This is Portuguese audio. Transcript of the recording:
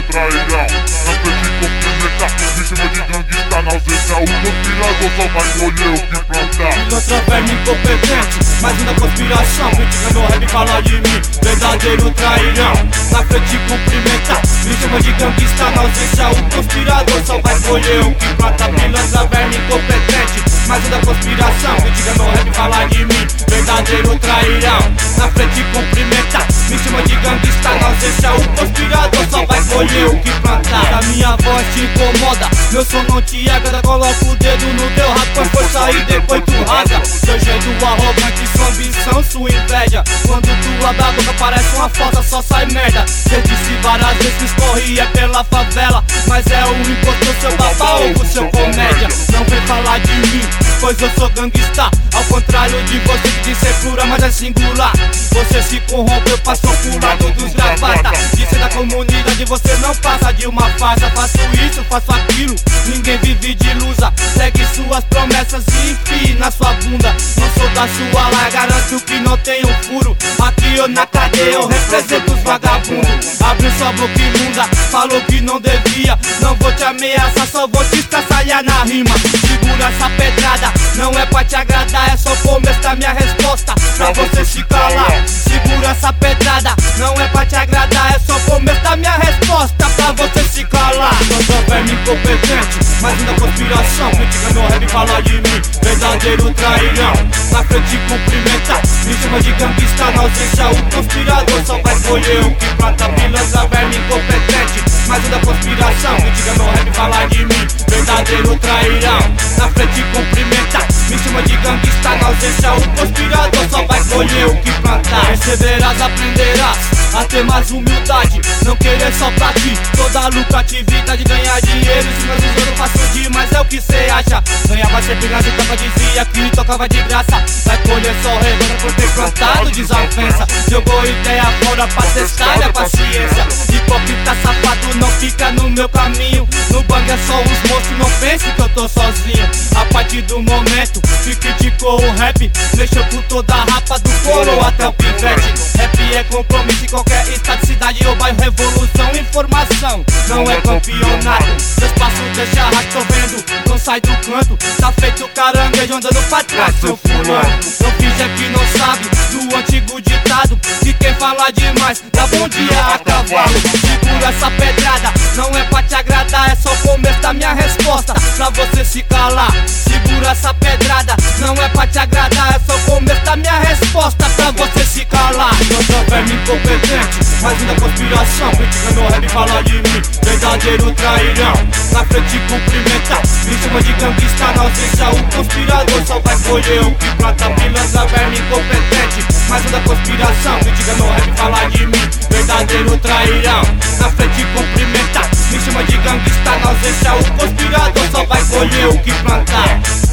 trairão. Na frente cumprimentar, me chama de gangsta na ausência. O conspirador só vai colher o que plantar. Pilantra verme incompetente, mais uma conspiração. Critica meu rap e fala de mim, verdadeiro trairão. Na frente cumprimentar, me chama de gangsta na ausência. O conspirador só vai colher o que planta. Pilantra verme incompetente, mais uma conspiração. Critica meu rap e fala de mim, verdadeiro trairão. Na frente cumprimentar, me chama de gangsta na ausência. O conspirador só vai colher o que plantar. A minha voz te incomoda, meu som não te agrada. Coloca o dedo no teu rabo, põe força e depois tu rasga. Seu jeito arrogante, sua ambição, sua inveja. Quando tu abre a boca parece uma fossa, só sai merda. Cê disse várias vezes que escorria pela favela, mas é o impostor, seu baba-ovo, seu comédia. Não vem falar de mim, pois eu sou gangsta. Ao contrário de você que diz ser pura, mas é singular. Você se corrompeu, passou pro lado dos gravata. Disse da comunidade, você não passa de uma farsa. Faço isso, faço aquilo, ninguém vive de ilusa. Segue suas promessas e enfie na sua bunda. Não sou da sua laia, garanto que não tenho furo. Aqui ou na cadeia eu represento os vagabundos. Abriu sua boca imunda, falou que não devia. Não vou te ameaçar, só vou te estraçalhar na rima. Segura essa pedrada, não é pra te agradar, é só o começo da minha resposta pra você se calar. Segura essa pedrada, não é pra te agradar, é só o começo da minha resposta pra você se calar. Não sou verme incompetente, mais uma conspiração. Critica meu rap e fala de mim, verdadeiro trairão. Na frente cumprimentar, me chama de gangsta na ausência. O conspirador só vai colher o que planta. Pilantra verme incompetente, mais uma conspiração. Critica meu rap e fala de mim, verdadeiro trairão. Na frente cumprimentar, me chama de gangsta na ausência. O conspirador só vai colher o que plantar. Perceberás, aprenderás a ter mais humildade, não querer só pra ti toda a lucratividade. Ganhar dinheiro, se meus eu não faço demais, é o que cê acha. Ganhava sempre na toca, dizia que tocava de graça. Vai colher só revolta por ter plantado desavença. Jogou ideia fora pra testar a paciência. Hipócrita safado não fica no meu caminho. No bang é só os monstros, não pense que eu tô sozinho. A partir do momento que criticou o rap, mexeu com toda a rapa do coro até o pivete. Rap é compromisso em qualquer estado, cidade ou bairro. Revolução, informação, não é campeonato. Seus passos deixa rastro, tô vendo, não sai do canto. Tá feito caranguejo andando pra trás, seu fulano. Não finge que não sabe do antigo ditado, que quem fala demais dá bom dia a cavalo. Segura essa pedrada, não é pra te agradar, é só o começo da minha resposta pra você se calar. Segura essa pedrada, não é pra te agradar, é só o começo da minha resposta pra você se calar. Não sou verme incompetente, mais uma conspiração. Critica meu rap e fala de mim, verdadeiro trairão. Na frente cumprimentar, me chama de gangsta na ausência. O conspirador só vai colher o que planta. Pilantra verme incompetente, mais uma conspiração. Critica meu rap e fala de mim, verdadeiro trairão. Na frente cumprimentar, me chama de gangsta na ausência. O conspirador só vai colher o que plantar.